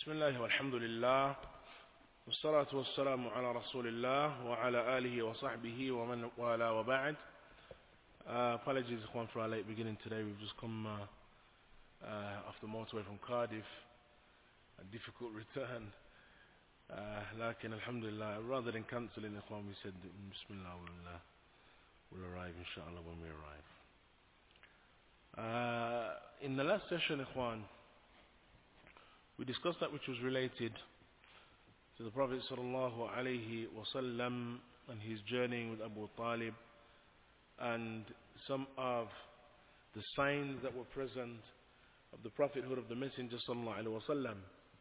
بسم الله والحمد لله والصلاة والسلام على رسول الله وعلى آله وصحبه ومن والاه وبعد. Apologies Ikhwan for our late beginning today. We've just come off the motorway from Cardiff. A difficult return. لكن alhamdulillah, rather than cancelling Ikhwan, we said Bismillah, we'll arrive inshallah when we arrive. In the last session Ikhwan, we discussed that which was related to the Prophet sallallahu alaihi wasallam and his journeying with Abu Talib, and some of the signs that were present of the prophethood of the Messenger sallallahu alaihi wasallam.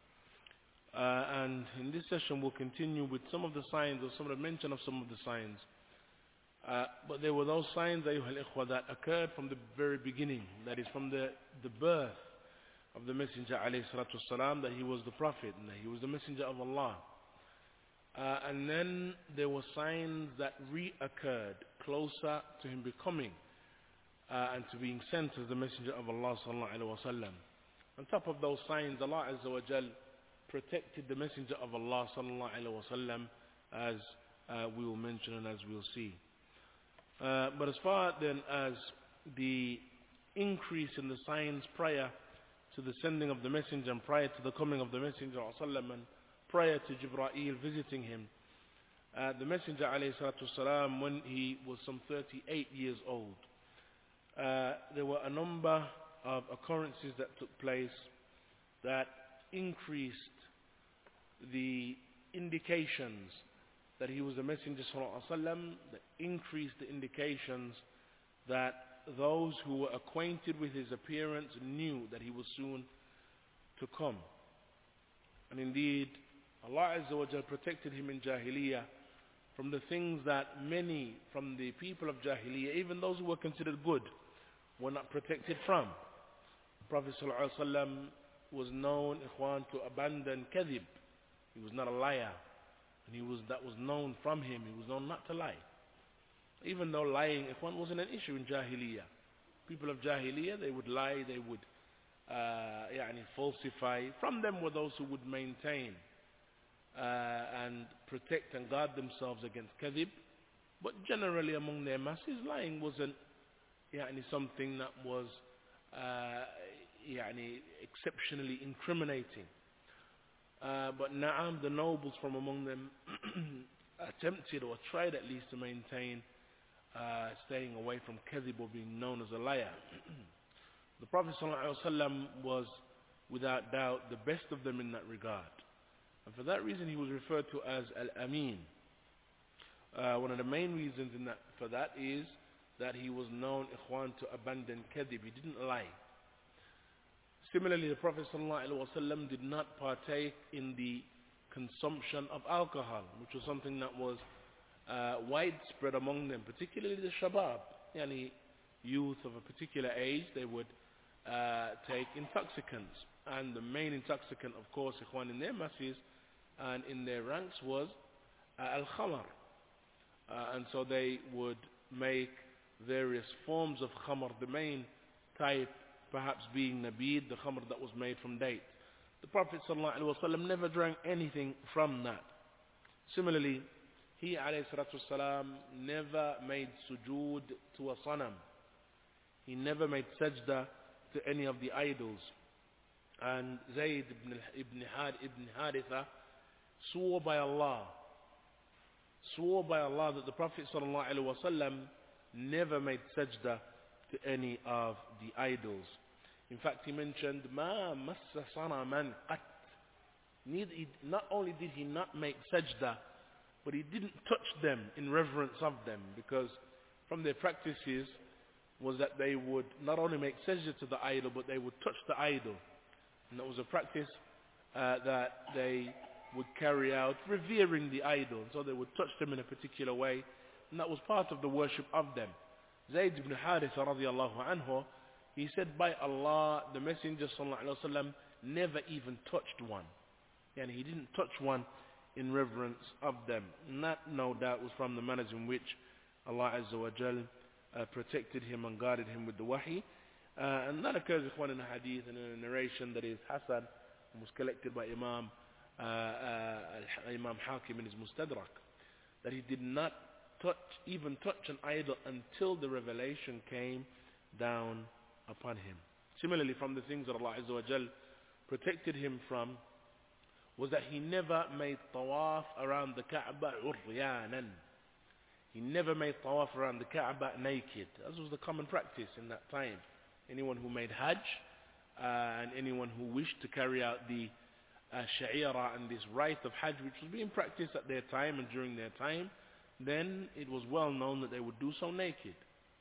And in this session we'll continue with some of the signs, or some of the mention of some of the signs. But there were those signs, ayyuhal ikhwa, that occurred from the very beginning, that is from the birth of the Messenger alayhi salatu wasalam, that he was the Prophet and that he was the Messenger of Allah. And then there were signs that reoccurred closer to him becoming and to being sent as the Messenger of Allah sallallahu alaihi wasallam. On top of those signs, Allah Azza wa Jal protected the Messenger of Allah sallallahu alaihi wasallam, as we will mention and as we will see. But as far then as the increase in the signs prior to the sending of the Messenger and prior to the coming of the Messenger sallallahu, and prior to Jibreel visiting him, the Messenger alayhi salatu wasalam, when he was some 38 years old, there were a number of occurrences that took place that increased the indications that he was the Messenger sallallahu alaihi wasallam, that increased the indications that those who were acquainted with his appearance knew that he was soon to come. And indeed, Allah Azza wa Jal protected him in Jahiliyyah from the things that many from the people of Jahiliyyah, even those who were considered good, were not protected from. The Prophet sallallahu alaihi wasallam was known, ikhwan, to abandon kadhib. He was not a liar, and that was known from him. He was known not to lie. Even though lying, ikhwan, wasn't an issue in Jahiliyyah. People of Jahiliyyah, they would lie, they would falsify. From them were those who would maintain and protect and guard themselves against kadhib. But generally among their masses, lying wasn't something that was exceptionally incriminating. But na'am, the nobles from among them attempted, or tried at least, to maintain staying away from kadhib, or being known as a liar. The Prophet ﷺ was without doubt the best of them in that regard, and for that reason he was referred to as Al-Amin. One of the main reasons for that is that he was known, ikhwan, to abandon kadhib. He didn't lie. Similarly, the Prophet ﷺ did not partake in the consumption of alcohol, which was something that was widespread among them, particularly the shabab, youth of a particular age. They would take intoxicants, and the main intoxicant, of course, ikhwan, in their masses and in their ranks was al-khamar. And so they would make various forms of khamar, the main type perhaps being nabid, the khamr that was made from date. The Prophet ﷺ never drank anything from that. Similarly, he ﷺ never made sujood to a sanam. He never made sajda to any of the idols. And Zayd ibn Haritha swore by Allah that the Prophet ﷺ never made sajda to any of the idols. In fact, he mentioned, "Ma massa sanaman qat." Not only did he not make sajda, but he didn't touch them in reverence of them, because from their practices was that they would not only make sajda to the idol, but they would touch the idol. And that was a practice that they would carry out, revering the idol. So they would touch them in a particular way, and that was part of the worship of them. Zayd ibn Haritha radiallahu anhu, he said, by Allah, the Messenger sallallahu alaihi wasallam never even touched one. And he didn't touch one in reverence of them. And that, no doubt, was from the manners in which Allah Azza wa Jal protected him and guarded him with the wahi. And that occurs, ikhwan, in a hadith and in a narration that is hasan was collected by Imam Hakim in his Mustadrak, that he did not even touch an idol until the revelation came down upon him. Similarly, from the things that Allah Azza wa Jal protected him from was that he never made tawaf around the Kaaba uryanan. He never made tawaf around the Kaaba naked. As was the common practice in that time. Anyone who made Hajj and anyone who wished to carry out the Sha'ira and this rite of Hajj, which was being practiced at their time and during their time, then it was well known that they would do so naked.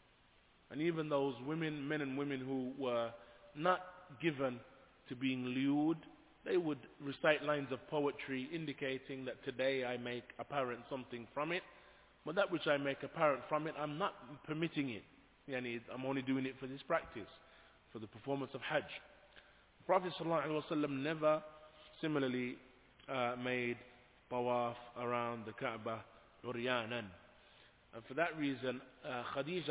And even those women, men and women who were not given to being lewd, they would recite lines of poetry indicating that today I make apparent something from it, but that which I make apparent from it, I'm not permitting it. I'm only doing it for this practice, for the performance of Hajj. The Prophet ﷺ never similarly made tawaf around the Kaaba uryanan. And for that reason, Khadija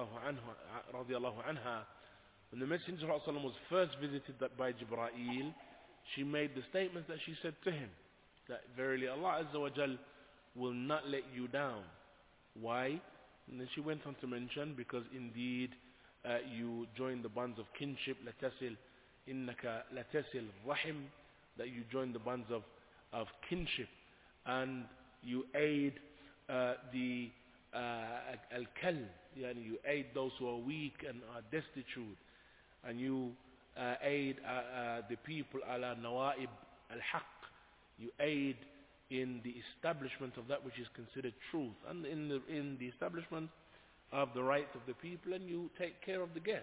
radiallahu anha, when the Messenger of Allah was first visited by Jibreel, she made the statement that she said to him, that verily Allah Azza wa Jal will not let you down. Why? And then she went on to mention, because indeed you join the bonds of kinship, latasil, innaka latasil rahim, that you join the bonds of kinship, and you aid the al-kal, you aid those who are weak and are destitute, and you aid the people ala nawaib al-haq, you aid in the establishment of that which is considered truth, and in the establishment of the rights of the people, and you take care of the guest.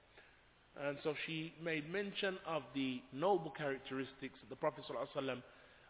And so she made mention of the noble characteristics of the Prophet ﷺ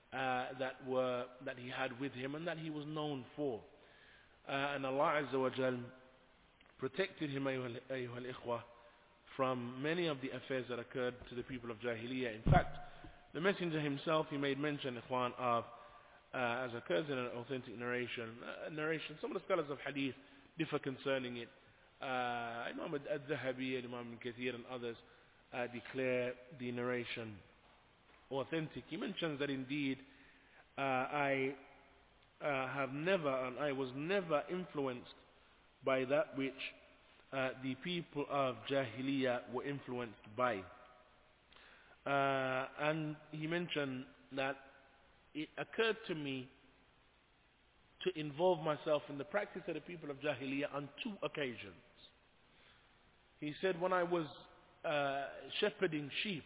that he had with him and that he was known for. And Allah Azza wa Jal protected him, ayyuhal ikhwah, from many of the affairs that occurred to the people of Jahiliyyah. In fact, the Messenger himself, he made mention, ikhwan, of, as occurs in an authentic narration, some of the scholars of hadith differ concerning it. Imam al-Dhahabi and Imam al-Kathir and others declare the narration authentic. He mentions that indeed I was never influenced by that which the people of Jahiliyyah were influenced by. And he mentioned that it occurred to me to involve myself in the practice of the people of Jahiliyyah on 2 occasions. He said, when I was shepherding sheep,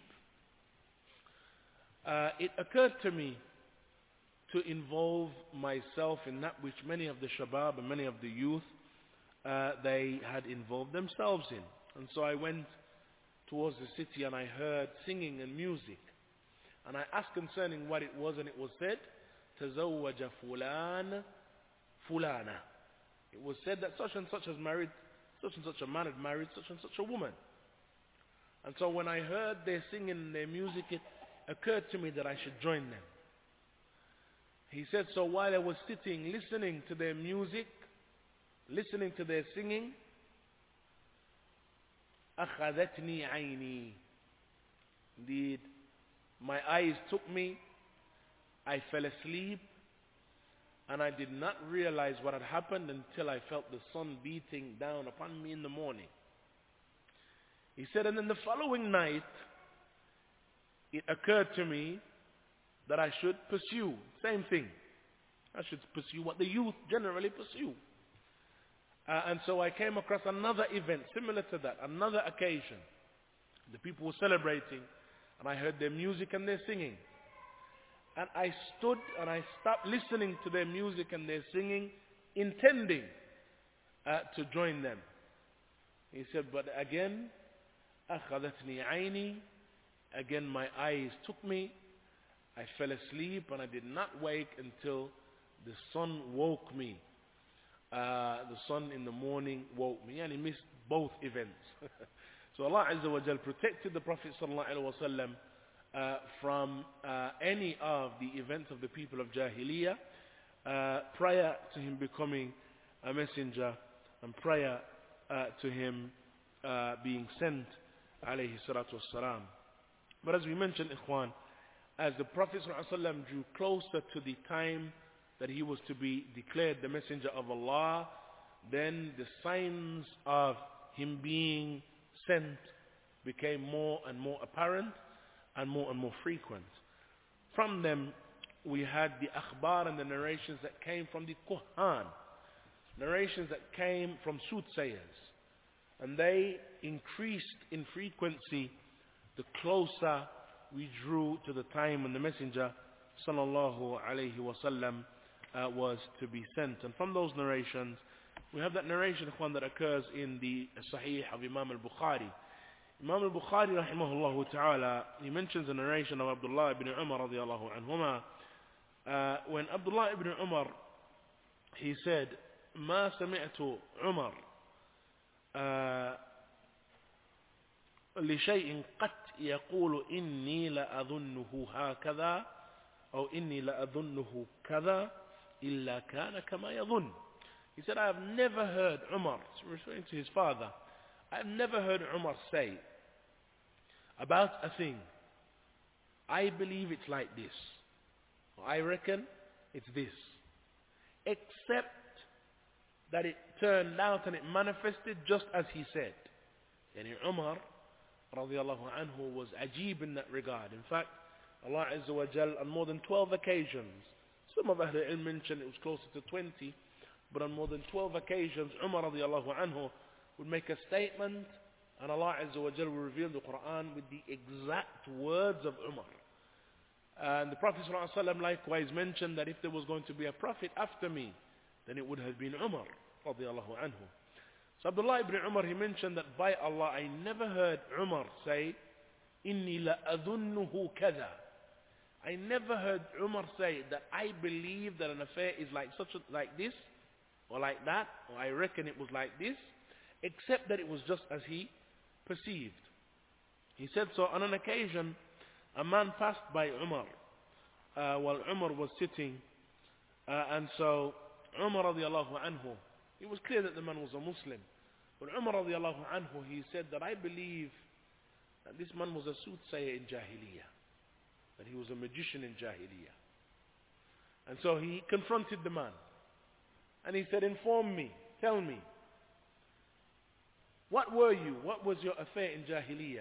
it occurred to me to involve myself in that which many of the shabab and many of the youth they had involved themselves in. And so I went towards the city and I heard singing and music. And I asked concerning what it was, and it was said, تزوج فلان fulana. It was said that such and such has married, such and such a man had married such and such a woman. And so when I heard their singing and their music, it occurred to me that I should join them. He said, so while I was sitting, listening to their music, listening to their singing, أخذتني عيني. Indeed, my eyes took me, I fell asleep, and I did not realize what had happened until I felt the sun beating down upon me in the morning. He said, and then the following night, it occurred to me that I should pursue, same thing. I should pursue what the youth generally pursue. And so I came across another event similar to that, another occasion. The people were celebrating, and I heard their music and their singing. And I stood and I stopped listening to their music and their singing, intending to join them. He said, but again, أخذتني عيني. Again, my eyes took me. I fell asleep and I did not wake until the sun woke me. The sun in the morning woke me, and he missed both events. So Allah Azza wa Jal protected the Prophet sallallahu alaihi wasallam from any of the events of the people of Jahiliyyah prior to him becoming a messenger and prior to him being sent alayhi salatu wassalam. But as we mentioned, ikhwan, as the Prophet ﷺ drew closer to the time that he was to be declared the messenger of Allah, then the signs of him being sent became more and more apparent and more frequent. From them, we had the akhbar and the narrations that came from the kuhan, narrations that came from soothsayers, and they increased in frequency the closer we drew to the time when the Messenger sallallahu alaihi wasallam was to be sent. And from those narrations, we have that narration, ikhwan, that occurs in the Sahih of Imam al-Bukhari. Imam al-Bukhari rahimahullah ta'ala, he mentions a narration of Abdullah ibn Umar radiallahu anhuma. When Abdullah ibn Umar, he said, ما سمعت عمر لشيء قط يقول إني لأظنه هكذا أو إني لأظنه كذا إلا كان كما يظن. He said, I have never heard Umar, referring to his father, I have never heard Umar say about a thing, I believe it's like this, or I reckon it's this, except that it turned out and it manifested just as he said. Yani Umar radiallahu anhu was ajib in that regard. In fact, Allah Azza wa Jal on more than 12 occasions, some of Ahl al-Ilm mentioned it was closer to 20, but on more than 12 occasions Umar radiallahu anhu would make a statement and Allah Azza wa Jal will reveal the Quran with the exact words of Umar. And the Prophet ﷺ likewise mentioned that if there was going to be a prophet after me, then it would have been Umar radiallahu anhu. So Abdullah ibn Umar, he mentioned that by Allah, I never heard Umar say, Inni la adhunnuhu kada. I never heard Umar say that I believe that an affair is like like this, or like that, or I reckon it was like this, except that it was just as he perceived. He said so on an occasion, a man passed by Umar while Umar was sitting, and so Umar radiallahu anhu, it was clear that the man was a Muslim, but Umar radiallahu anhu, he said that I believe that this man was a soothsayer in Jahiliyyah, that he was a magician in Jahiliyyah. And so he confronted the man and he said, inform me, tell me, what were you, what was your affair in Jahiliyyah?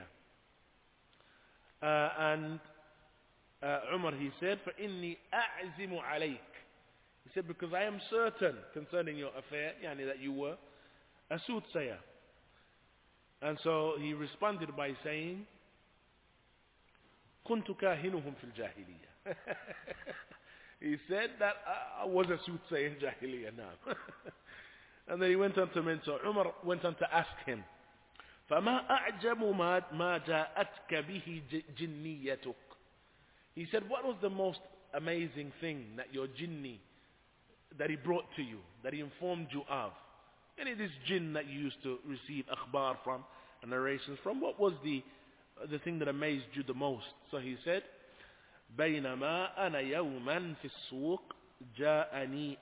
And Umar, he said, فَإِنِّي أَعْزِمُ عَلَيْكَ. He said, because I am certain concerning your affair, yani that you were a soothsayer. And so he responded by saying, كُنْتُ كَاهِنُهُمْ فِي الْجَاهِلِيَّةِ. He said that I was a soothsayer in Jahiliyyah now. And then he went on to mention, Umar went on to ask him, فَمَا أَعْجَبُ مَا جَاءَتْكَ بِهِ جِنِّيَّتُكَ. He said, what was the most amazing thing that your jinni, that he brought to you, that he informed you of? Any of this jinn that you used to receive akhbar from and narrations from, what was the thing that amazed you the most? So he said, بينما أنا يوما في السوق جاءتني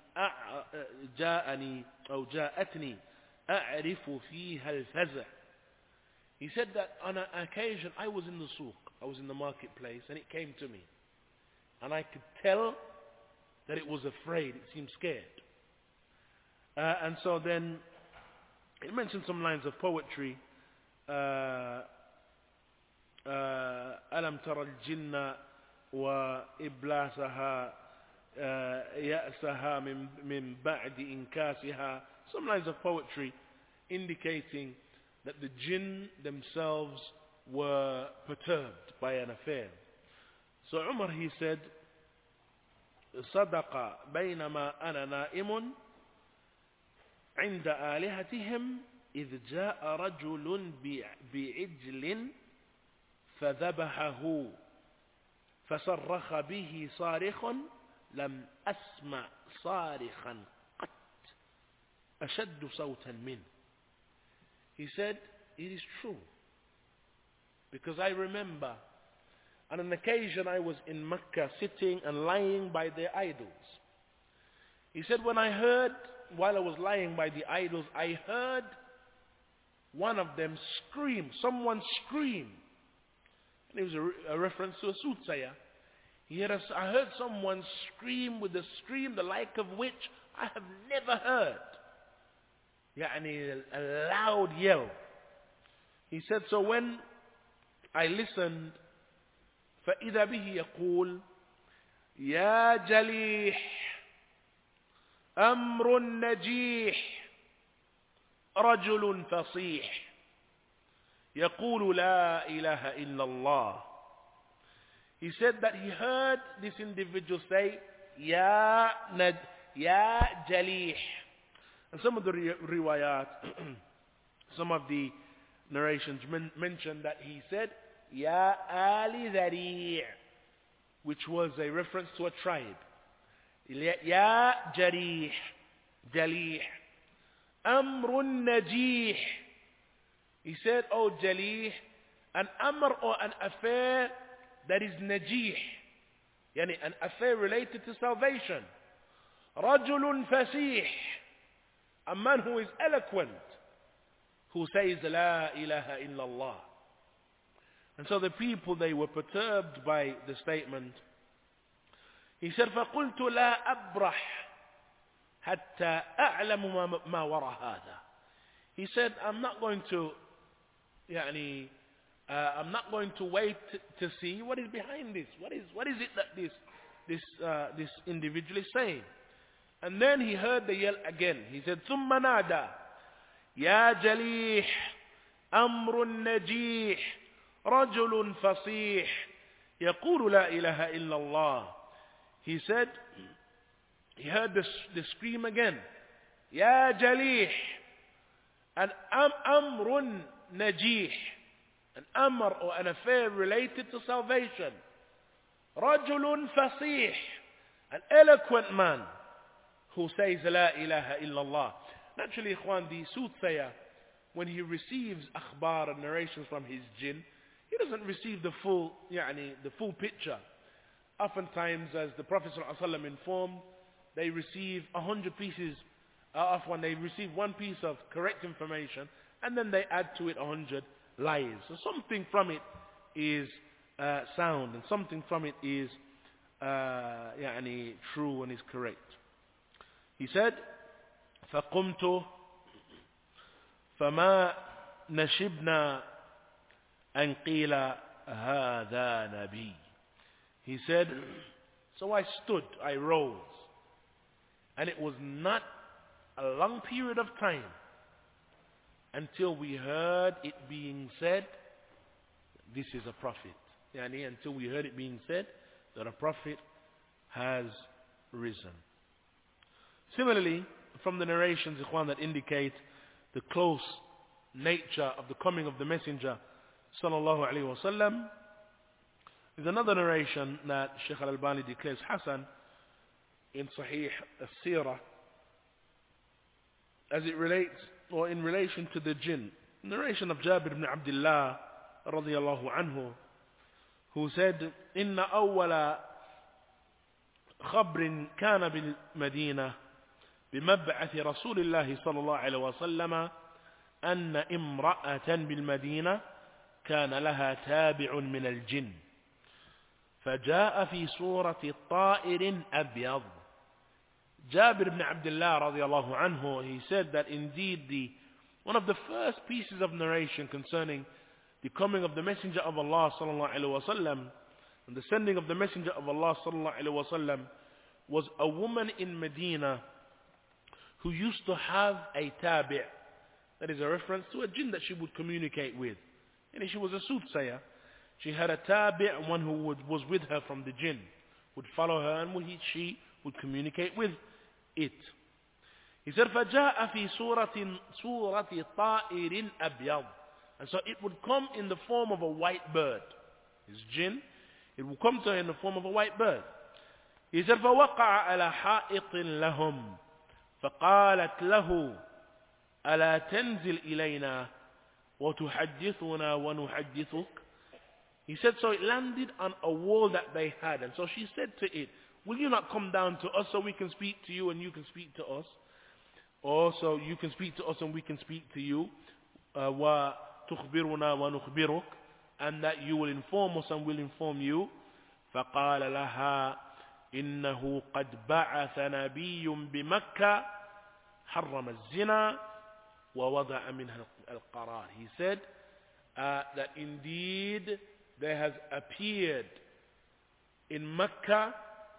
أعرف فيها الفزع. He said that on an occasion I was in the souk, I was in the marketplace, and it came to me, and I could tell that it was afraid, it seemed scared. And so then he mentioned some lines of poetry. ألم ترى الجن وإبلاسها يأسها من بعد إنكاسها. Some lines of poetry indicating that the jinn themselves were perturbed by an affair. So Umar, he said, صدق بينما أنا نائم عند آلهتهم إذ جاء رجل بعجل فذبحه فصرخ به صارخ لم أسمع صارخا قط أشد صوتا منه. He said, it is true, because I remember on an occasion I was in Mecca sitting and lying by their idols. He said, when I heard, while I was lying by the idols, I heard one of them scream, someone scream. And it was a reference to a soothsayer. I heard someone scream with a scream the like of which I have never heard. يعني a loud yell. He said, so when I listened, فإذا به يقول يا جليح أمر نجيح رجل فصيح يقول لا إله إلا الله. He said that he heard this individual say يا جليح. And some of the riwayat, some of the narrations mention that he said Ya Ali Dhari', which was a reference to a tribe. Ya Jarih, Jalih, Amrun Najih. He said, oh Jalih, an amr or an affair that is najih, yani an affair related to salvation. Rajulun fasih, a man who is eloquent, who says La ilaha illallah. And so the people, they were perturbed by the statement. He said, فَقُلْتُ لَا أَبْرَحْ حَتَّى أَعْلَمُ مَا وَرَى هَذَا. He said, I'm not going to wait to see what is behind this. What is it that this individual is saying? And then he heard the yell again. He said, ثُمَّ نَادَى يَا جَلِيحْ أَمْرٌ نَجِيحْ رَجُلٌ فَصِيحٌ يَقُولُ لَا إِلَهَ إِلَّا اللَّهِ. He said, he heard the scream again. يَا جَلِيحْ, an amrun najih, an amr or an affair related to salvation. Rajulun fasih, an eloquent man who says La ilaha illallah. Naturally, ikhwan, the soothsayer, when he receives akhbar and narrations from his jinn, he doesn't receive the full picture. Oftentimes, as the Prophet ﷺ informed, they receive 100 pieces when they receive one piece of correct information, and then they add to it 100 lies. So something from it is sound, and something from it is true and is correct. He said, فَقُمْتُ فَمَا نَشِبْنَا أَنْ قِيلَ هَذَا نَبِيٌّ. He said, so I stood, I rose, and it was not a long period of time until we heard it being said, this is a prophet. Until we heard it being said that a prophet has risen. Similarly, from the narrations, ikhwan, that indicate the close nature of the coming of the Messenger sallallahu alaihi wasallam, is another narration that Shaykh al-Albani declares Hasan in Sahih al-Sirah, as it relates, or in relation to the jinn. Narration of Jabir ibn Abdullah radiyallahu anhu, who said, إن أول خبر كان بالمدينة بمبعث رسول الله صلى الله عليه وسلم أن امرأة بالمدينة كان لها تابع من الجن فجاء في صورة طائر أبيض. Jabir ibn Abdullah radiallahu anhu, he said that indeed one of the first pieces of narration concerning the coming of the Messenger of Allah sallallahu alaihi wasallam and the sending of the Messenger of Allah sallallahu alaihi wasallam was a woman in Medina who used to have a tabi'. That is a reference to a jinn that she would communicate with. And she was a soothsayer. She had a tabi', one who was with her from the jinn, would follow her, and she would communicate with it. He said, فَجَاءَ فِي صُورَةِ طَائِرٍ أَبْيَضٍ. And so it would come in the form of a white bird. His jinn, it would come to her in the form of a white bird. He said, فَوَقَعَ عَلَى حَائِطٍ لَهُمْ فَقَالَتْ لَهُ أَلَا تَنْزِلْ إِلَيْنَا وَتُحَدِّثُنَا وَنُحَدِّثُكَ. He said, so it landed on a wall that they had. And so she said to it, will you not come down to us so we can speak to you and you can speak to us? Or so you can speak to us and we can speak to you. وَتُخْبِرُنَا وَنُخْبِرُكَ. And that you will inform us and we'll inform you. فقال لها إنه قد بعث نبي بمكة حرم الزنا ووضع منها القرار. He said that indeed there has appeared in Mecca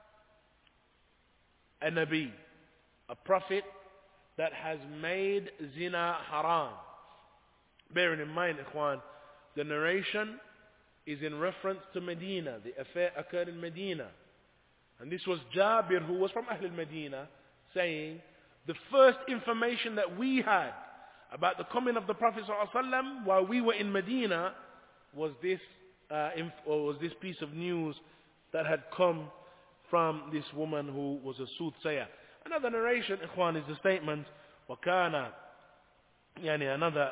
a Nabi, a prophet that has made zina haram. Bearing in mind, Ikhwan, the narration is in reference to Medina. The affair occurred in Medina. And this was Jabir, who was from Ahl al-Medina, saying, the first information that we had about the coming of the Prophet ﷺ while we were in Medina was this piece of news that had come from this woman who was a soothsayer. Another narration, Ikhwan, is the statement, وَكَانَ another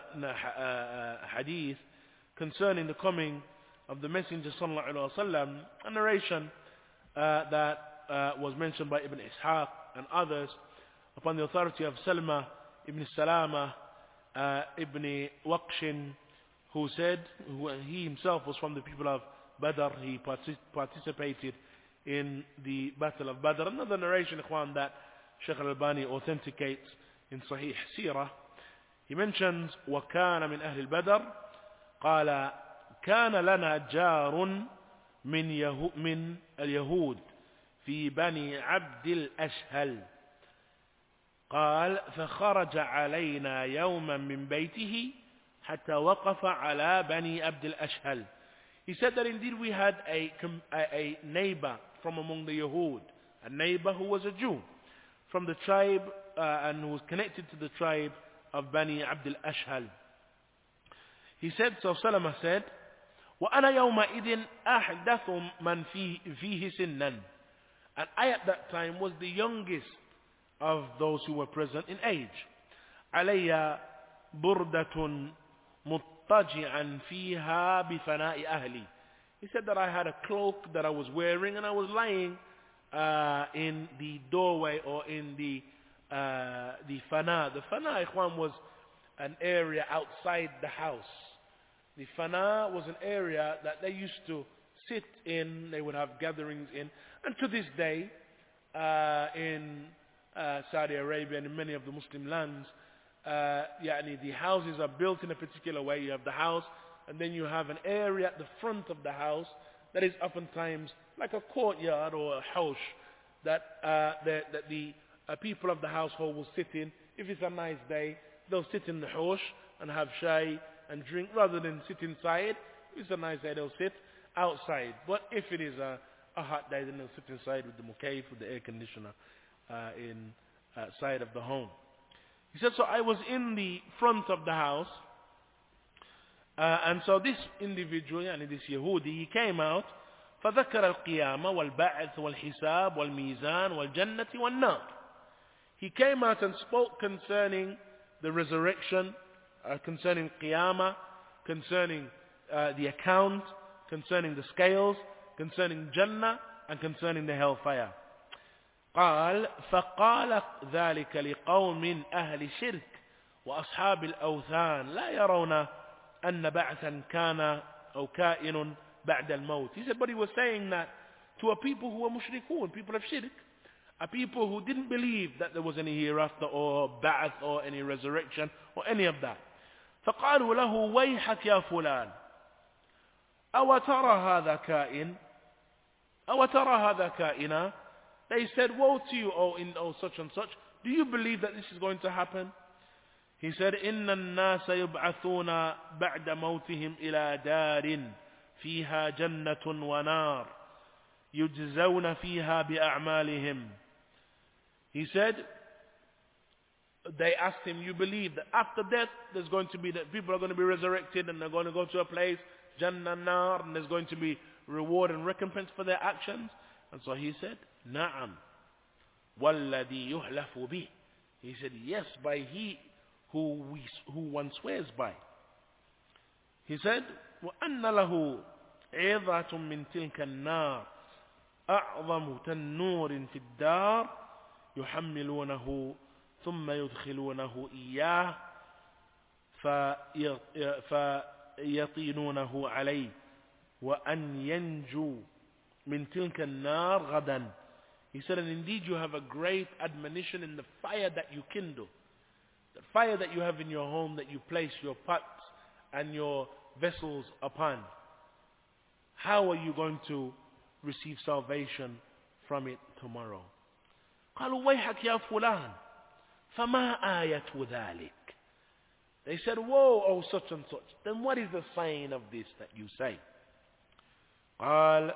hadith concerning the coming of the Messenger sallallahu alaihi wasallam, a narration that was mentioned by Ibn Ishaq and others upon the authority of Salma ibn Salama ibn Waqshin, who said, he himself was from the people of Badr, he participated in the Battle of Badr. Another narration, Ikhwan, that Shaykh al-Albani authenticates in Sahih Sirah, he mentions وَكَانَ مِنْ أَهْلِ الْبَدْرِ قال كان لنا جار من اليهود في بني عبد الأشهل قال فخرج علينا يوما من بيته حتى وقف على بني عبد الأشهل. He said that indeed we had a neighbor from among the Yahud, a neighbor who was a Jew from the tribe and who was connected to the tribe of Bani Abd al-Ashhal. He said, so Salama said, وَأَنَا يَوْمَئِذٍ أَحْدَثُ مَنْ فِيهِ سِنًّا. And I at that time was the youngest of those who were present in age. عَلَيَّ بُرْدَةٌ مُضْطَجِعًا فِيهَا بِفَنَاءِ أَهْلِي. He said that I had a cloak that I was wearing and I was lying in the doorway or in the fana. The fana, Ikhwan, was an area outside the house. The fana was an area that they used to sit in, they would have gatherings in. And to this day, in Saudi Arabia and in many of the Muslim lands, the houses are built in a particular way. You have the house, and then you have an area at the front of the house that is oftentimes like a courtyard or a house that the people of the household will sit in. If it's a nice day, they'll sit in the house and have shay and drink rather than sit inside. If it's a nice day, they'll sit outside. But if it is a hot day, then they'll sit inside with the mukayf, with the air conditioner inside of the home. He said, so I was in the front of the house, and so this individual, this Yehudi, he came out, فذكر القيامة والبعث والحساب والميزان والجنة والنار. He came out and spoke concerning the resurrection, concerning Qiyamah, concerning the account, concerning the scales, concerning Jannah, and concerning the hellfire. قال فقال ذلك لقوم أهل الشرك وأصحاب الأوثان لا يرون أن بعثا كان أو كائن بعد الموت. He said, but he was saying that to a people who were mushrikun, people of shirk, a people who didn't believe that there was any hereafter or ba'ath or any resurrection or any of that. فقالوا له ويحك يا فلان أو ترى هذا كائن أو ترى هذا كائنا. They said, woe to you, O such and such. Do you believe that this is going to happen? He said, إن الناس يبعثون بعد موتهم إلى دار فيها جنة ونار يجزون فيها بأعمالهم. He said, they asked him, you believe that after death there's going to be, that people are going to be resurrected and they're going to go to a place, Jannah, Nar, and there's going to be reward and recompense for their actions? And so he said, Na'am, وَالَّذِي يُحْلَفُ بِهِ. He said, yes, by he who one swears by. He said, وَأَنَّ لَهُ عِظَةٌ مِّن تِلْكَ النَّارِ أَعْظَمُ تَنُّورٍ فِي الدَّارِ يحملونه ثم يدخلونه إياه فيطينونه عليه وأن ينجو min tilka an-nar ghadan. He said, and indeed you have a great admonition in the fire that you kindle. The fire that you have in your home, that you place your pots and your vessels upon. How are you going to receive salvation from it tomorrow? قالوا ويحك يا فلان فما آية ذلك. They said, woe, oh such and such. Then what is the sign of this that you say? قال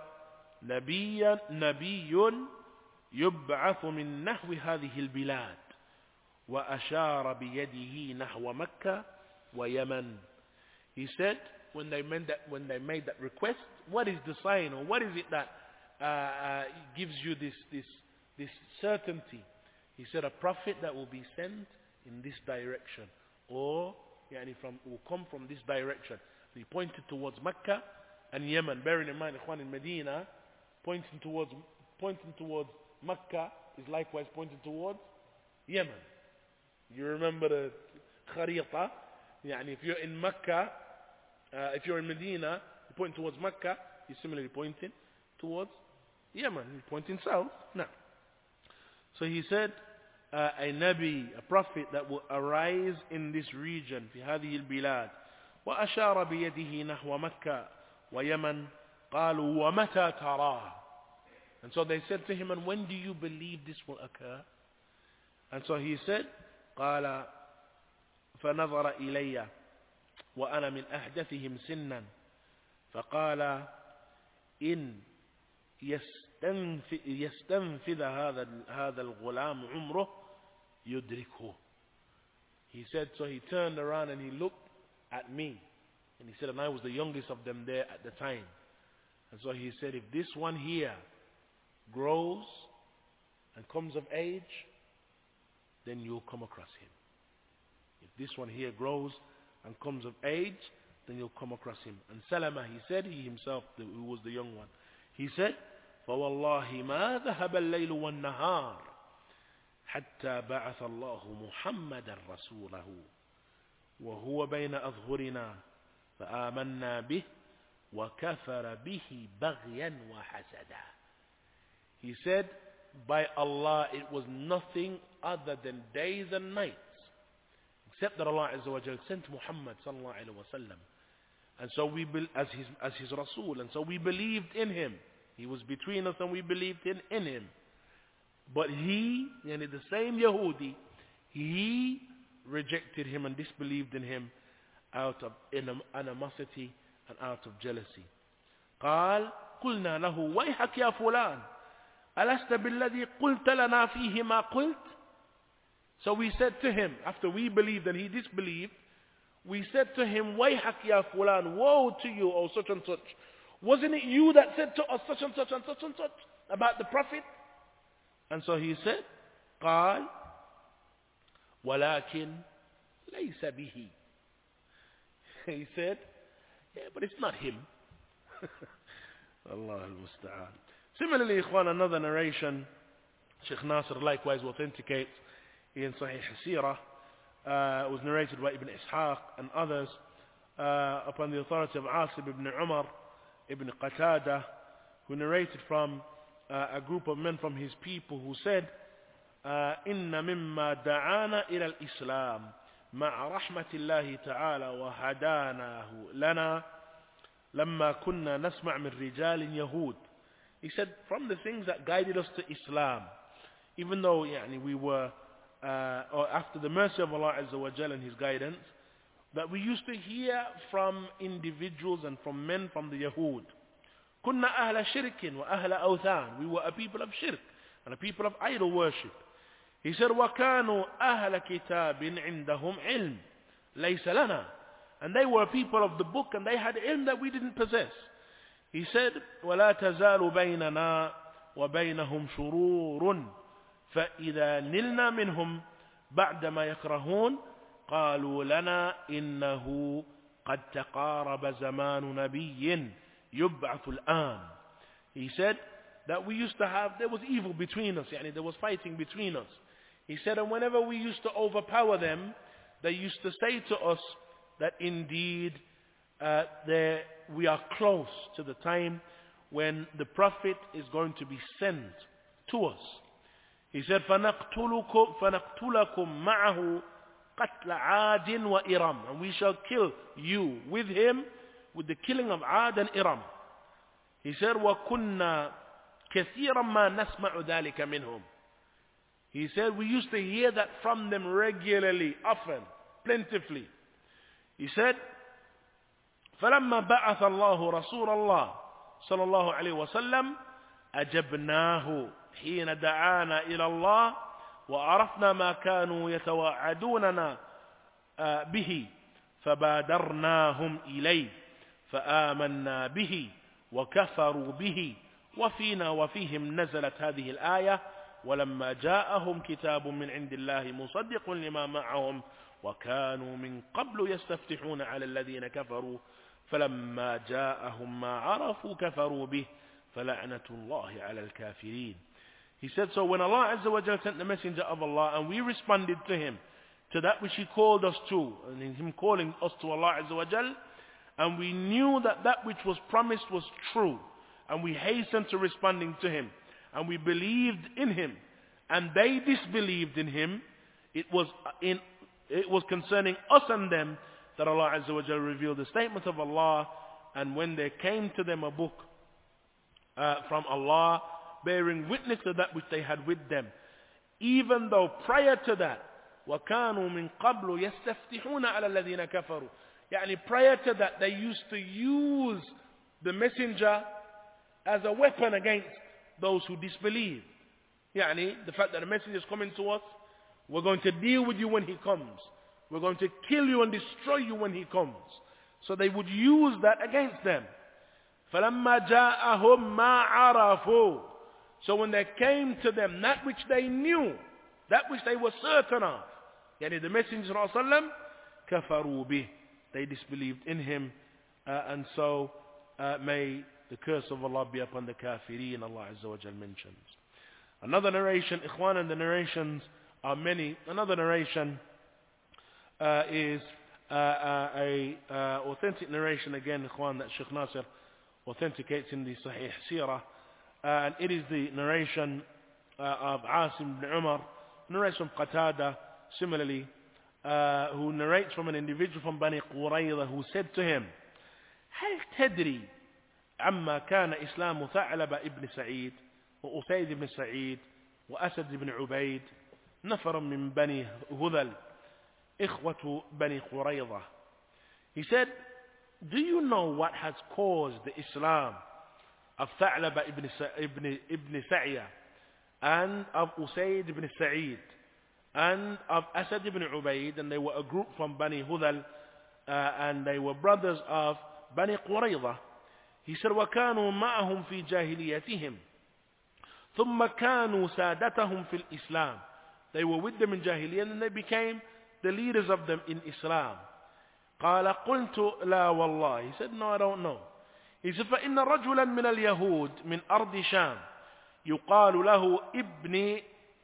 نبي يبعث من نحو هذه البلاد وأشار بيده نحو مكة ويمن. He said, when they made that request, what is the sign, or what is it that gives you this certainty? He said, a prophet that will be sent in this direction, or will come from this direction. He pointed towards Mecca and Yemen. Bearing in mind, Ikhwan, in Medina, pointing towards Mecca is likewise pointing towards Yemen. You remember the kharita? If you're in Mecca, if you're in Medina, you point towards Mecca, you're similarly pointing towards Yemen. You're pointing south. Now, so he said, a Nabi, a prophet that will arise in this region, في هذه البلاد, وأشار بيده نحو مكة ويمن, قالوا ومتى تراه. And so they said to him, and when do you believe this will occur? And so he said, قال فنظر إلي وأنا من أحدثهم سنا فقال إن يستنفذ هذا الغلام عمره يدركه. He said, so he turned around and he looked at me, and he said, and I was the youngest of them there at the time. And so he said, if this one here grows and comes of age, then you'll come across him. If this one here grows and comes of age, then you'll come across him. And Salama, he said, he himself, who was the young one, he said, فَوَاللَّهِ مَا ذَهَبَ اللَّيْلُ وَالنَّهَارِ حَتَّى بَعَثَ اللَّهُ مُحَمَّدًا رَسُولَهُ وَهُوَ بَيْنَ أَظْهُرِنَا فَآمَنَّا بِهِ وَكَفَرَ بِهِ بَغْيًا وَحَسَدًا. He said, by Allah, it was nothing other than days and nights, except that Allah Azza wa Jal sent Muhammad sallallahu alaihi wasallam, and so we as his Rasul, and so we believed in him. He was between us, and we believed in him. But he, the same Yahudi, he rejected him and disbelieved in him out of animosity and out of jealousy. قال قلنا له ويحك يا فلان ألست بالذي قلت لنا فيه ما قلت. So we said to him, after we believed and he disbelieved, we said to him, ويحك يا فلان, woe to you, O such and such. Wasn't it you that said to us such and such and such and such about the Prophet? And so he said, قال ولكن ليس به. He said, yeah, but it's not him. Allah al-Musta'an. Similarly, Ikhwan, another narration, Sheikh Nasr likewise authenticates in Sahih Sirah, was narrated by Ibn Ishaq and others, upon the authority of Asib ibn Umar ibn Qatada, who narrated from a group of men from his people who said, إن مما دعانا إلى الإسلام مع رحمة الله تعالى وهداناه لنا لما كنا نسمع من رجال يهود. He said, from the things that guided us to Islam, even though we were, or after the mercy of Allah Azza wa Jal and His guidance, that we used to hear from individuals and from men from the Yahud. كنا أهل شرك وأهل أوثان. We were a people of shirk and a people of idol worship. He said, وَكَانُوا أَهْلَ كِتَابٍ عِنْدَهُمْ عِلْمٍ لَيْسَ لَنَا. And they were people of the book, and they had ilm that we didn't possess. He said, وَلَا تَزَالُ بَيْنَنَا وَبَيْنَهُمْ شُرُورٌ فَإِذَا نِلْنَا مِنْهُمْ بَعْدَمَا يَكْرَهُونَ قَالُوا لَنَا إِنَّهُ قَدْ تَقَارَبَ زَمَانُ نَبِيٍّ يُبْعَثُ الْآنِ. He said that we used to have, there was evil between us, there was fighting between us. He said, and whenever we used to overpower them, they used to say to us that indeed we are close to the time when the Prophet is going to be sent to us. He said, فَنَقْتُلَكُمْ مَعَهُ قَتْلَ عَادٍ وَإِرَمٍ, and we shall kill you with him with the killing of Ad and Iram. He said, وَكُنَّا كَثِيرًا مَا نَسْمَعُ ذَلِكَ مِنْهُمْ. He said, we used to hear that from them regularly, often, plentifully. He said, فَلَمَّا بَعَثَ اللَّهُ رَسُولَ اللَّهِ صلى الله عليه وسلم أجبناه حين دعانا إلى الله وعرفنا ما كانوا يتوعدوننا به فبادرناهم إليه فآمنا به وكفروا به وفينا وفيهم نزلت هذه الآية ولما جاءهم كتاب من عند الله مصدق لما معهم وكانوا من قبل يستفتحون على الذين كفروا فلما جاءهم ما عرفوا كفروا به فلعنة الله على الكافرين. He said, so when Allah Azza wa Jalla sent the messenger of Allah and we responded to him, to that which he called us to, and in him calling us to Allah Azza wa Jalla, and we knew that that which was promised was true, and we hastened to responding to him, and we believed in him, and they disbelieved in him, it was concerning us and them that Allah Azza wa Jalla revealed the statement of Allah, and when there came to them a book from Allah, bearing witness to that which they had with them, even though prior to that, وَكَانُوا مِنْ قَبْلُ يَسْتَفْتِحُونَ عَلَى الَّذِينَ كَفَرُوا, يعني prior to that, they used to use the messenger as a weapon against those who disbelieve. يعني the fact that the messenger is coming to us, we're going to deal with you when he comes. We're going to kill you and destroy you when he comes. So they would use that against them. فَلَمَّا جَاءَهُمْ مَا عَرَفُوا, so when there came to them that which they knew, that which they were certain of, yani the Messenger ﷺ, كَفَرُوا بِهِ, they disbelieved in him, and so may the curse of Allah be upon the kafirin, Allah Azza wa Jal mentions. Another narration, Ikhwan, and the narrations are many. Another narration is a authentic narration again, Ikhwan, that Shaykh Nasir authenticates in the Sahih Sirah, and it is the narration of Asim ibn Umar, narrates from Qatada, similarly, who narrates from an individual from Bani Qurayza who said to him, هل تدري عما كان إسلام ثعلب ابن سعيد وأسيد بن سعيد وأسد بن عبيد نفر من بني هذل إخوة بني قريظة. He said, do you know what has caused the Islam of Tha'laba ibn Sa'ya and of Usayd ibn Sa'id and of Asad ibn Ubaid, and they were a group from Bani Hudal, and they were brothers of Bani Qurayza. He said, وَكَانُوا مَعَهُمْ فِي جَاهِلِيَتِهِمْ ثُمَّ كَانُوا سَادَتَهُمْ فِي الْإِسْلَامِ. They were with them in Jahiliyyah and they became the leaders of them in Islam. قال قلت لا والله. He said, no, I don't know. He said, فإن رجلا من اليهود من أرض شام يقال له ابن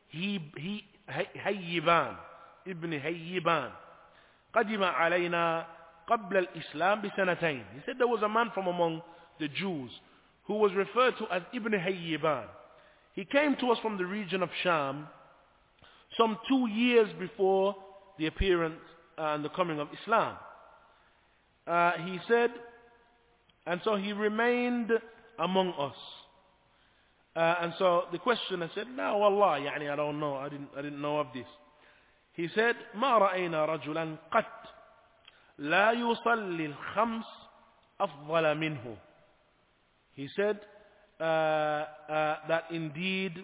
هيبان ابن هيبان قدم علينا قبل الإسلام بسنتين. He said there was a man from among the Jews who was referred to as Ibn Hayyiban. He came to us from the region of Sham some 2 years before the appearance and the coming of Islam. He said, and so he remained among us. And so the questioner said, no, wallah, يعني I don't know, I didn't know of this. He said, ما رأينا رجلا قط لا يصلي الخمس أفضل منه. He said that indeed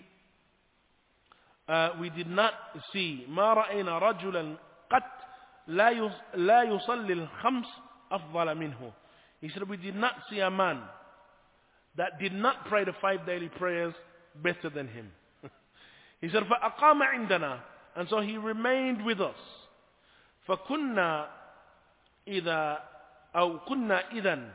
we did not see ما رأينا رجلا قط لا يصلي الخمس أفضل منه. He said we did not see a man that did not pray the 5 daily prayers better than him. He said فأقام عندنا, and so he remained with us. فكنا إذا أو كنا إذن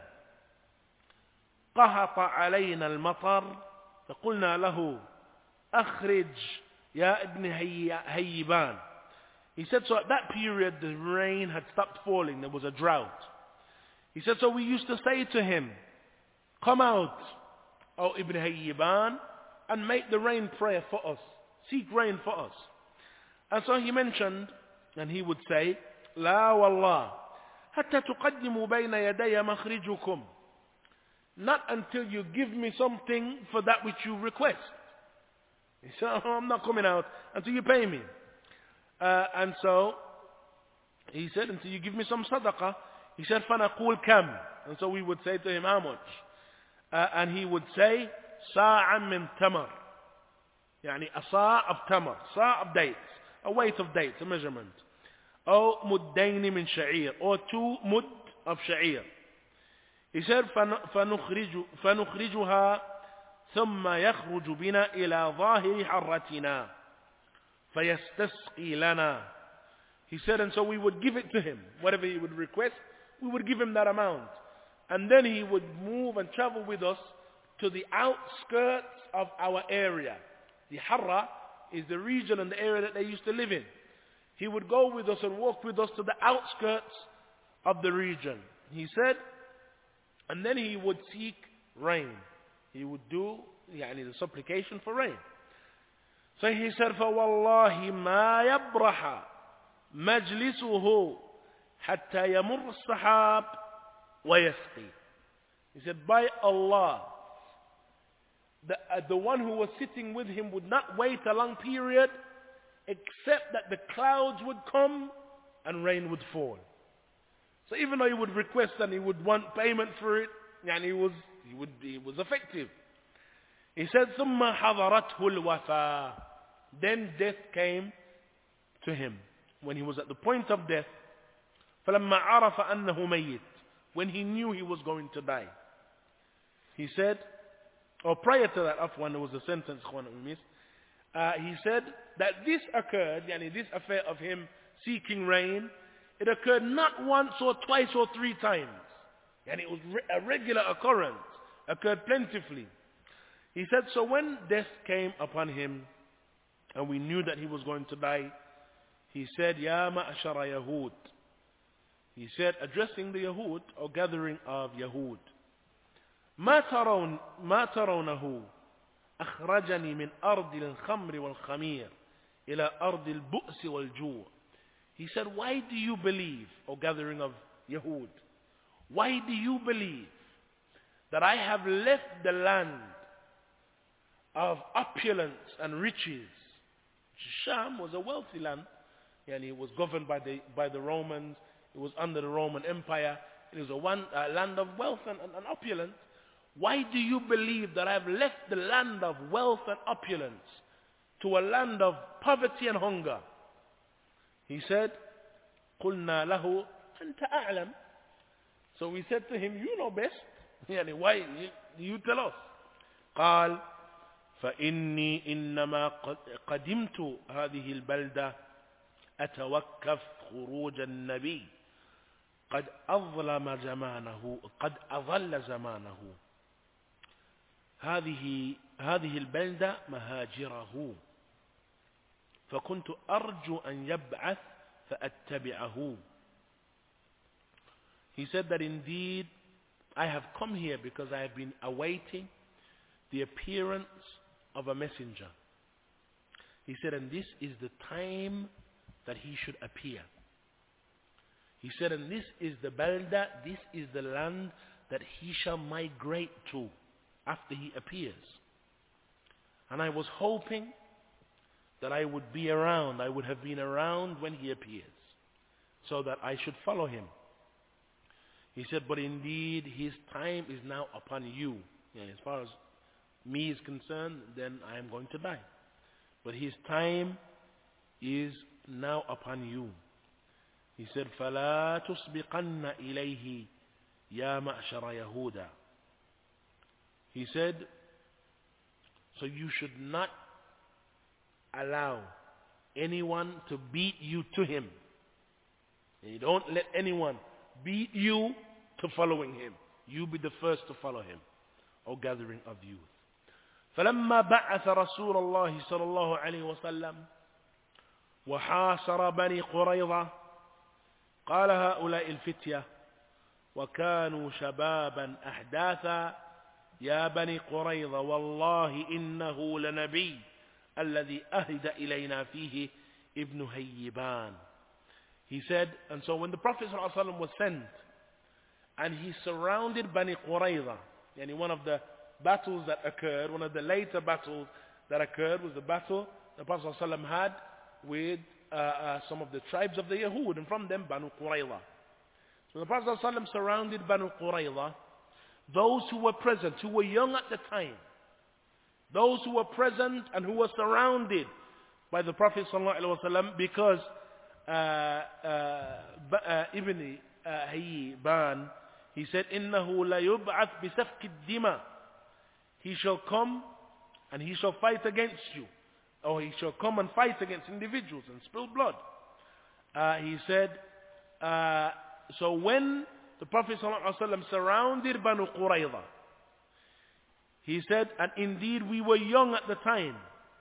قهط علينا المطر فقلنا له أخرج يا ابن هيبان. He said, so at that period the rain had stopped falling, there was a drought. He said, so we used to say to him, come out, O Ibn Hayyiban, and make the rain prayer for us. Seek rain for us. And so he mentioned, and he would say, لا والله حتى تقدموا بين يدي مخرجكم. Not until you give me something for that which you request. He said, I'm not coming out until you pay me. And so he said, until you give me some sadaqah. He said, فَنَقُولْ كَمْ. And so we would say to him, how much? And he would say, سَاعًا مِنْ تَمَرٍ. يعني a sa' of tamar, sa' of dates, a weight of dates, a measurement. أو مدين من شعير, or 2 mud of sha'ir. He said, فنخرجها ثم يخرج بنا إلى ظاهر حرتنا فيستسقي لنا. He said, and so we would give it to him. Whatever he would request, we would give him that amount. And then he would move and travel with us to the outskirts of our area. The Harra is the region and the area that they used to live in. He would go with us and walk with us to the outskirts of the region. He said, and then he would seek rain. He would do the supplication for rain. So he said, فَوَاللَّهِ مَا يَبْرَحَ مَجْلِسُهُ حَتَّى يَمُرَّ السَّحَابِ وَيَسْقِي. He said, by Allah, the one who was sitting with him would not wait a long period except that the clouds would come and rain would fall. So even though he would request and he would want payment for it, and he was effective. He said, ثُمَّ حَضَرَتْهُ الْوَفَاةِ. Then death came to him. When he was at the point of death, فَلَمَّا عَرَفَ أَنَّهُ مَيِّتٌ. When he knew he was going to die. He said, or prior to that, afwan, there was a sentence, he said that this occurred, this affair of him seeking rain, it occurred not once or twice or 3 times. And it was a regular occurrence, occurred plentifully. He said, so when death came upon him, and we knew that he was going to die, he said, Ya ma'ashara Yahud. He said, addressing the Yahud, or gathering of Yahud, ما ترونه أخرجني من أرض الخمر والخمير إلى أرض البؤس والجوع. He said, why do you believe, O gathering of Yahud, why do you believe that I have left the land of opulence and riches? Sham was a wealthy land, and it was governed by the Romans. It was under the Roman Empire. It was a land of wealth and opulence. Why do you believe that I have left the land of wealth and opulence to a land of poverty and hunger? He said, قُلْنَا لَهُ أَنْتَ أَعْلَمُ. So we said to him, you know best. Why you tell us? قال فإني إنما قدمت هذه البلدة أتوقف خروج النبي قد أظل زمانه هذه البلدة مهاجره فكنت أرجو أن يبعث فأتبعه. He said that indeed I have come here because I have been awaiting the appearance of a messenger. He said, and this is the time that he should appear. He said, and this is the balda, this is the land that he shall migrate to after he appears. And I was hoping that I would be around, I would have been around when he appears, so that I should follow him. He said, but indeed his time is now upon you. As far as me is concerned, then I am going to die. But his time is now upon you. He said, فَلَا تُسْبِقَنَّ إِلَيْهِ يَا مَعْشَرَ يَهُودَ. He said, so you should not allow anyone to beat you to him. You don't let anyone beat you to following him. You be the first to follow him, O gathering of youth. فلما بعث رسول الله صلى الله عليه وسلم وحاصر بني قريظة قال هؤلاء الفتية وكانوا شبابا أحداثا يا بني قريظة والله إنه لنبي الذي أهد إلينا فيه ابن هيبان. He said, and so when the Prophet ﷺ was sent and he surrounded Bani Qurayza, yani one of the battles that occurred, one of the later battles that occurred was the battle the Prophet ﷺ had with some of the tribes of the Yahud, and from them Banu Qurayza. So the Prophet ﷺ surrounded Banu Qurayza. Those who were present, who were young at the time, those who were present and who were surrounded by the Prophet ﷺ, because Ibn Hayban, he said, إِنَّهُ لَيُبْعَثْ بِسَفْكِ الدِّمَةِ, he shall come and he shall fight against you, or he shall come and fight against individuals and spill blood. He said, so when the Prophet ﷺ surrounded Banu Qurayza, he said, and indeed we were young at the time,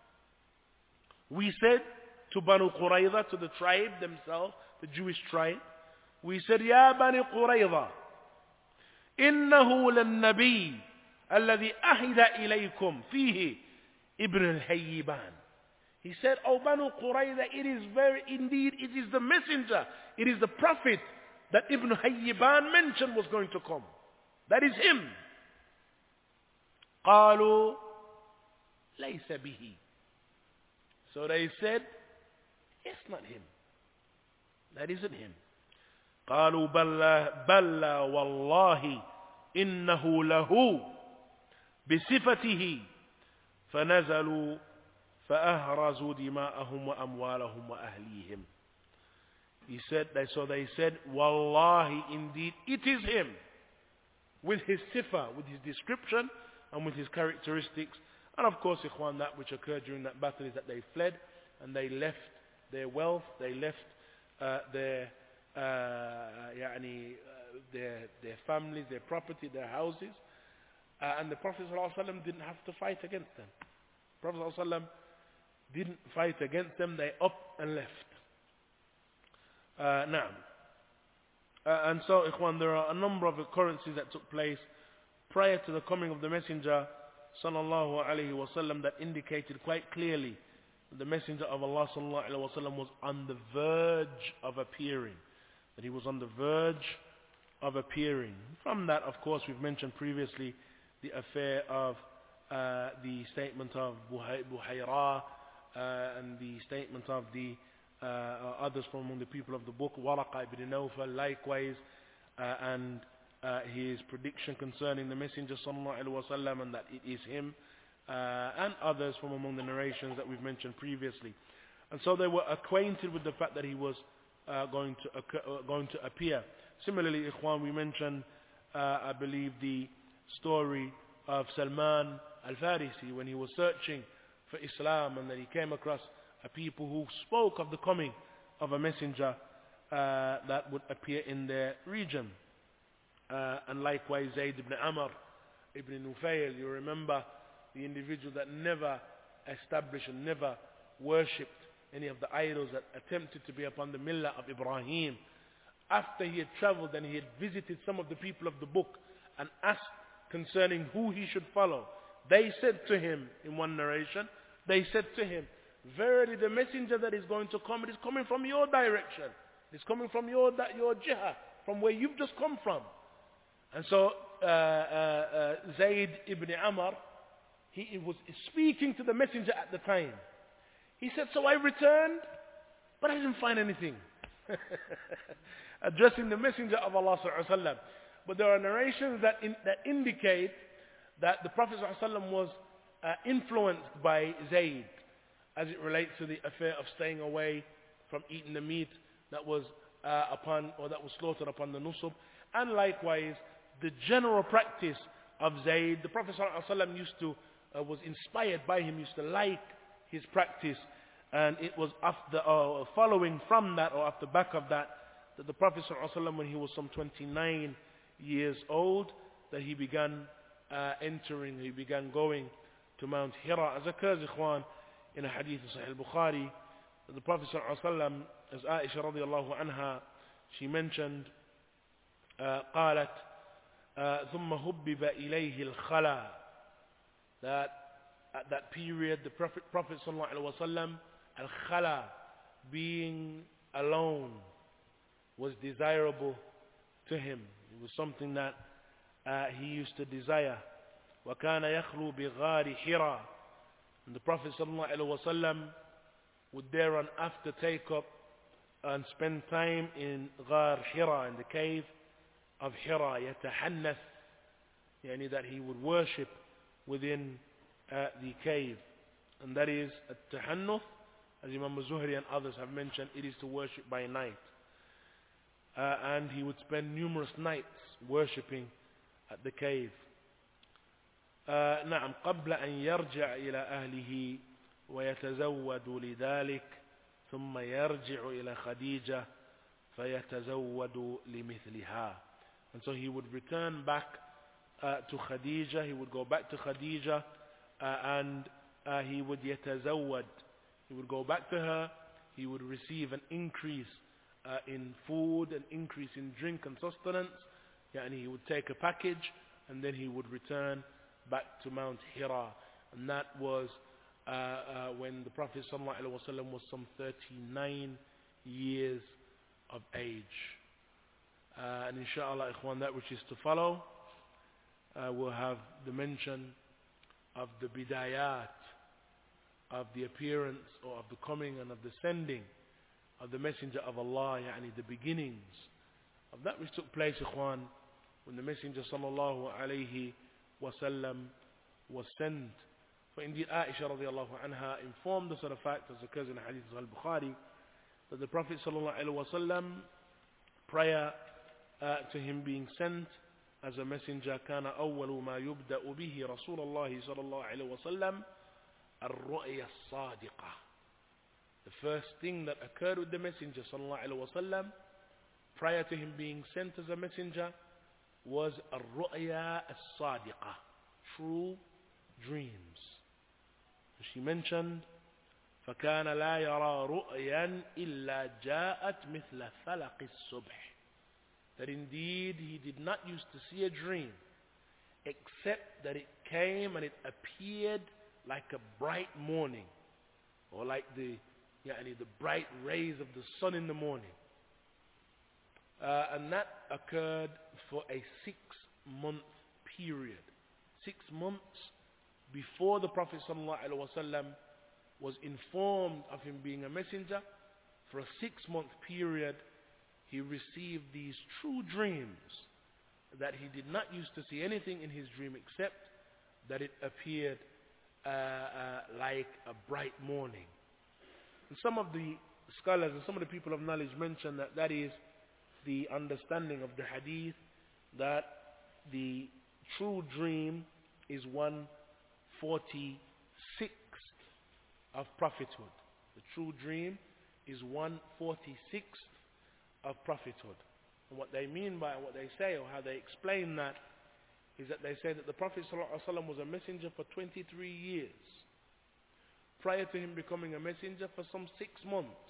we said to Banu Qurayza, to the tribe themselves, the Jewish tribe, we said, Ya Bani Qurayza, إنه للنبي الذي أهد إليكم فيه ابن الهيبان. He said, O Banu Qurayza, it is very, indeed, it is the messenger, it is the prophet that Ibn Hayyiban mentioned was going to come. That is him. قالوا ليس به. So they said, it's not him. That isn't him. قالوا بلى والله إنه له بصفته فنزلوا فأهرزوا دماءهم وأموالهم وأهليهم. He said, so they said, Wallahi, indeed, it is him, with his sifa, with his description, and with his characteristics. And of course, ikhwan, that which occurred during that battle is that they fled, and they left their wealth, they left their families, their property, their houses. And the Prophet ﷺ didn't have to fight against them. The Prophet ﷺ didn't fight against them, they up and left. Now, and so, ikhwan, there are a number of occurrences that took place prior to the coming of the Messenger sallallahu alaihi wasallam that indicated quite clearly that the Messenger of Allah sallallahu alaihi wasallam was on the verge of appearing. That he was on the verge of appearing. From that, of course, we've mentioned previously the affair of the statement of Buhayra and the statement of the others from among the people of the book, Waraqa ibn Nawfal, likewise, and his prediction concerning the Messenger sallallahu alaihi wasallam, and that it is him, and others from among the narrations that we've mentioned previously. And so they were acquainted with the fact that he was going to appear. Similarly, ikhwan, we mentioned, I believe, the story of Salman al-Farisi when he was searching for Islam, and that he came across a people who spoke of the coming of a messenger that would appear in their region. And likewise Zayd ibn Amr ibn Nufayl, you remember the individual that never established and never worshipped any of the idols, that attempted to be upon the millah of Ibrahim. After he had traveled and he had visited some of the people of the book and asked concerning who he should follow, they said to him, in one narration, they said to him, verily the messenger that is going to come, it is coming from your direction. It is coming from your jihah, from where you've just come from. And so Zayd ibn Amr, he was speaking to the messenger at the time. He said, so I returned, but I didn't find anything. Addressing the messenger of Allah sallallahu alaihi wasallam. But there are narrations that indicate that the Prophet sallallahu alaihi wasallam was influenced by Zayd as it relates to the affair of staying away from eating the meat that was slaughtered upon the nusub. And likewise, the general practice of Zayd, the Prophet ﷺ was inspired by him, used to like his practice, and it was after following from that, or after back of that, that the Prophet ﷺ, when he was some 29 years old, that he began going to Mount Hira, as occurs, ikhwan, in a hadith of Sahih al-Bukhari, that the Prophet ﷺ, as Aisha radiallahu anha, she mentioned, قالت ثم هبب إليه الخلا, that at that period the Prophet sallallahu alaihi wasallam, al-khala, being alone, was desirable to him. It was something that he used to desire. وَكَانَ يَخْلُو بِغَارِ حِرَى, and the Prophet sallallahu alaihi wasallam would thereafter take up and spend time in Ghar Hira, in the cave of Hira, يتحنث, يعني that he would worship within the cave. And that is at-tahannuth, as Imam Zuhri and others have mentioned, it is to worship by night. And he would spend numerous nights worshipping at the cave. نعم قبل أن يرجع إلى أهله ويتزود لذلك ثم يرجع إلى خديجة فيتزود لمثلها. And so he would return back to Khadija, he would go back to Khadija, and he would يتزود, he would go back to her, he would receive an increase in food, an increase in drink and sustenance, and he would take a package, and then he would return back to Mount Hira. And that was when the Prophet ﷺ was some 39 years of age. And inshallah, ikhwan, that which is to follow, we'll have the mention of the bidayat, of the appearance or of the coming and of the sending of the Messenger of Allah, yani the beginnings of that which took place, ikhwan, when the Messenger sallallahu alayhi wasallam was sent. For indeed Aisha radiallahu anha informed us of the fact, as occurs in the hadith of al-Bukhari, that the Prophet sallallahu alayhi wasallam, prior to him being sent as a messenger, كان أول ما يبدأ به رسول الله صلى الله عليه وسلم الرؤيا الصادقة. The first thing that occurred with the Messenger sallallahu alaihi wasallam prior to him being sent as a messenger was الرؤيا الصادقة, true dreams. She mentioned فكان لا يرى رؤيا إلا جاءت مثل فلق الصبح, that indeed he did not used to see a dream except that it came and it appeared like a bright morning, or like the bright rays of the sun in the morning. And that occurred for a 6-month period. 6 months before the Prophet ﷺ was informed of him being a messenger. For a 6-month period, he received these true dreams that he did not used to see anything in his dream except that it appeared like a bright morning. And some of the scholars and some of the people of knowledge mention that that is the understanding of the hadith, that the true dream is 1/46 of prophethood. The true dream is 1/46 of prophethood. And what they mean by what they say, or how they explain that, is that they say that the Prophet ﷺ was a messenger for 23 years. Prior to him becoming a messenger, for some 6 months,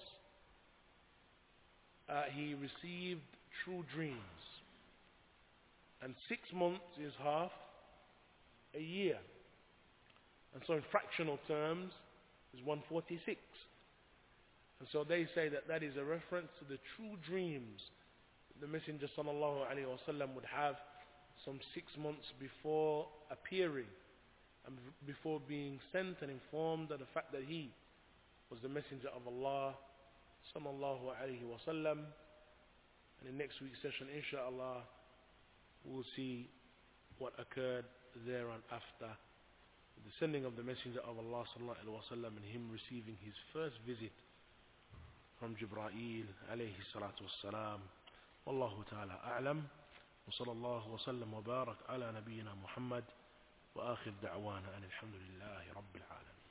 he received true dreams. And 6 months is half a year. And so in fractional terms, is 1/46. And so they say that that is a reference to the true dreams the Messenger sallallahu alaihi wasallam would have some 6 months before appearing and before being sent and informed of the fact that he was the Messenger of Allah sallallahu alaihi wasallam. And in next week's session, inshallah, we'll see what occurred there and after the sending of the Messenger of Allah sallallahu alaihi wasallam and him receiving his first visit from Jibreel alayhi salatu wassalam. Wallahu ta'ala a'lam. وصلى الله وسلم وبارك على نبينا محمد وآخر دعوانا أن الحمد لله رب العالمين.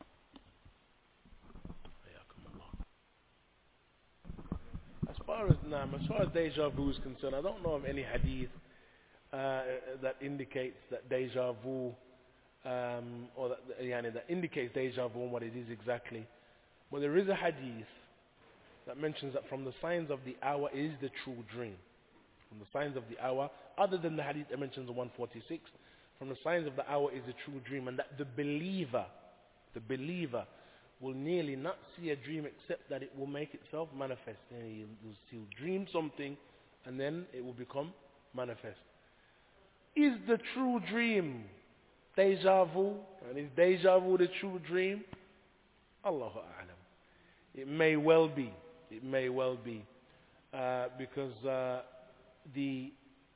حياكم الله. As far as deja vu is concerned, I don't know of any hadith that indicates that deja vu, or that indicates deja vu and what it is exactly. But there is a hadith that mentions that from the signs of the hour is the true dream. From the signs of the hour, other than the hadith I mentioned, the 146, from the signs of the hour is a true dream, and that the believer will nearly not see a dream except that it will make itself manifest. And he'll dream something and then it will become manifest. Is the true dream deja vu? And is deja vu the true dream? Allahu A'lam. It may well be. It may well be. Because the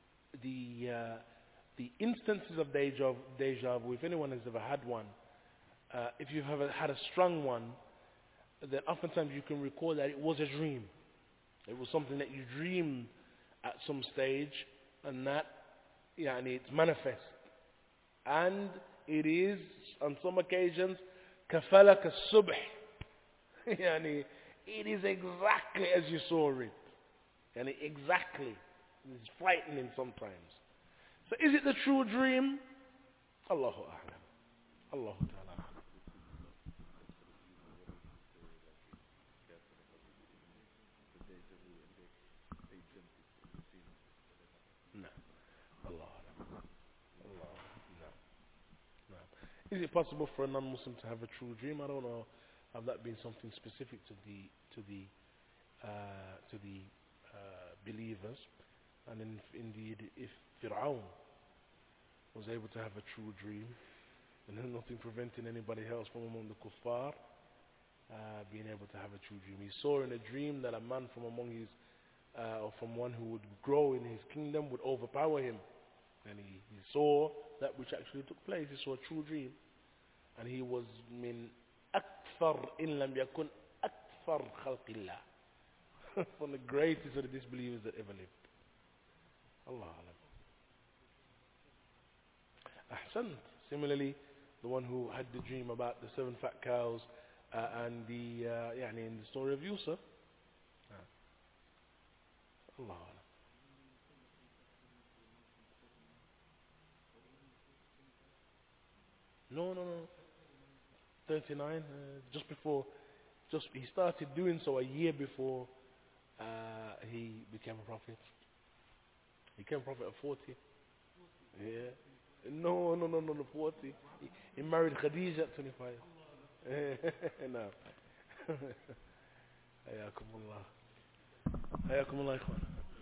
instances of deja vu, if anyone has ever had one, if you've ever had a strong one, then oftentimes you can recall that it was a dream. It was something that you dreamed at some stage, and that it's manifest. And it is, on some occasions, كَفَلَكَ الصُّبْحِ it is exactly as you saw it. And exactly. It's frightening sometimes. So is it the true dream? Allahu A'lam. Allahu Ta'ala. Is it possible for a non-Muslim to have a true dream? I don't know. Have that been something specific to the believers? And indeed, if Fir'aun was able to have a true dream, then there's nothing preventing anybody else from among the kuffar being able to have a true dream. He saw in a dream that a man from among his, or from one who would grow in his kingdom, would overpower him. And he saw that which actually took place. He saw a true dream. And he was min akthar in lam yakun akthar khalqillah. From the greatest of the disbelievers that ever lived. Allah Alam. Ahsant. Similarly, the one who had the dream about the 7 fat cows and the in the story of Yusuf. Allah Alam. No. 39, he started doing so a year before he became a prophet. He became a prophet at 40. Yeah. No, 40. He married Khadija at 25. No. Hayakumullah. Hayakumullah, ikhwan.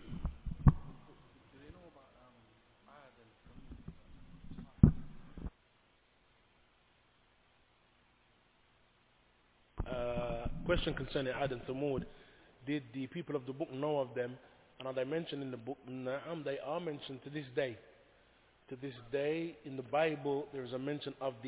Question concerning Ad and Thamud. Did the people of the book know of them? And as I mentioned in the book, Na'am, they are mentioned to this day. To this day, in the Bible, there is a mention of the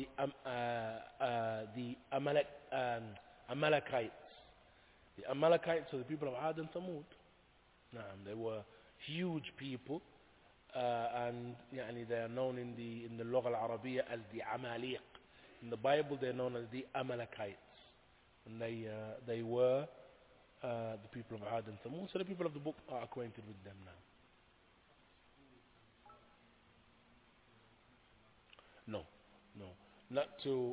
Amalekites. The Amalekites are the people of Ad and Thamud. Na'am, they were huge people, and they are known in the Lugha al-Arabiya as the Amaliq. In the Bible, they are known as the Amalekites. And they were the people of Ad and Thamud. So the people of the book are acquainted with them now. No. Not to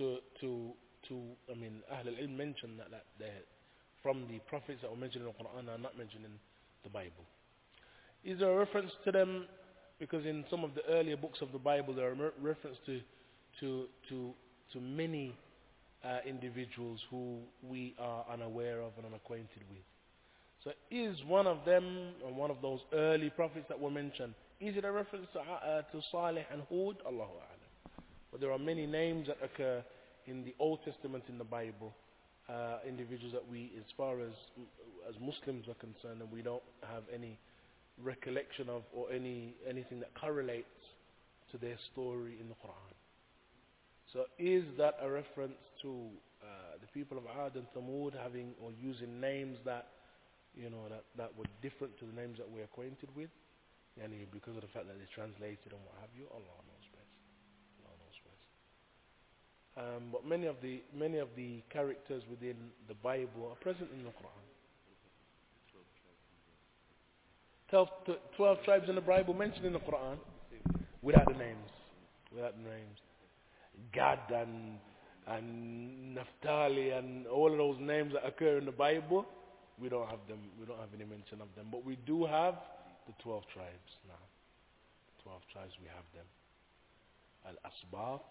Ahl al-Ilm mention that from the prophets that were mentioned in the Quran are not mentioned in the Bible. Is there a reference to them? Because in some of the earlier books of the Bible there are reference to many individuals who we are unaware of and unacquainted with. So is one of them, or one of those early prophets that were mentioned, is it a reference to Salih and Hud? Allahu A'lam. But there are many names that occur in the Old Testament in the Bible, individuals that we, as far as Muslims are concerned, and we don't have any recollection of or anything that correlates to their story in the Quran. So is that a reference to the people of Ad and Thamud having or using names that that were different to the names that we're acquainted with? Because of the fact that they translated and what have you, Allah knows best. Allah knows best. But many of the characters within the Bible are present in the Quran. 12 tribes in the Bible mentioned in the Quran without the names. Gad and Naphtali and all of those names that occur in the Bible, we don't have them. We don't have any mention of them. But we do have the 12 tribes now. 12 tribes, we have them. Al-Asbat,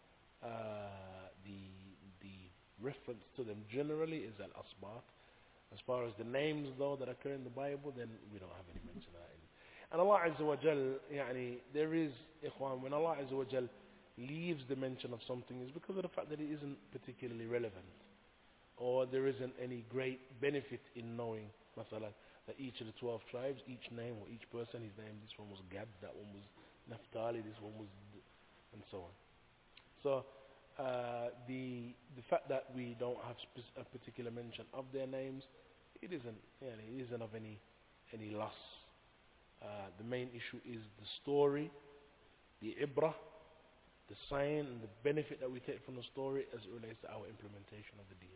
the reference to them generally is Al-Asbat. As far as the names though that occur in the Bible, then we don't have any mention of that. And Allah Azza wa Jal, there is, ikhwan, when Allah Azza wa Jal leaves the mention of something, is because of the fact that it isn't particularly relevant, or there isn't any great benefit in knowing, masalan, that each of the 12 tribes, each name or each person, his name, this one was Gad, that one was Naphtali, this one was, and so on. So the fact that we don't have a particular mention of their names, it isn't of any loss. The main issue is the story, the ibrah, the sign and the benefit that we take from the story as it relates to our implementation of the deen.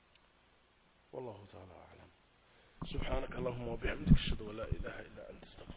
والله تعالى أعلم. سبحانك اللهم وبحمدك أشهد أن لا إله إلا أنت.